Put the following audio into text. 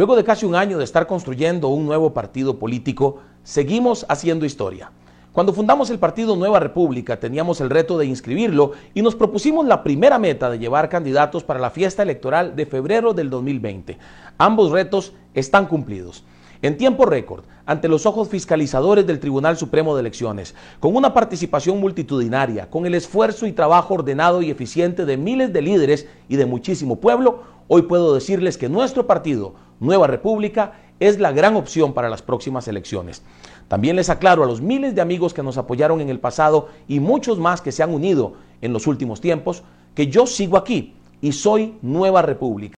Luego de casi un año de estar construyendo un nuevo partido político, seguimos haciendo historia. Cuando fundamos el partido Nueva República, teníamos el reto de inscribirlo y nos propusimos la primera meta de llevar candidatos para la fiesta electoral de febrero del 2020. Ambos retos están cumplidos. En tiempo récord, ante los ojos fiscalizadores del Tribunal Supremo de Elecciones, con una participación multitudinaria, con el esfuerzo y trabajo ordenado y eficiente de miles de líderes y de muchísimo pueblo, hoy puedo decirles que nuestro partido, Nueva República, es la gran opción para las próximas elecciones. También les aclaro a los miles de amigos que nos apoyaron en el pasado y muchos más que se han unido en los últimos tiempos, que yo sigo aquí y soy Nueva República.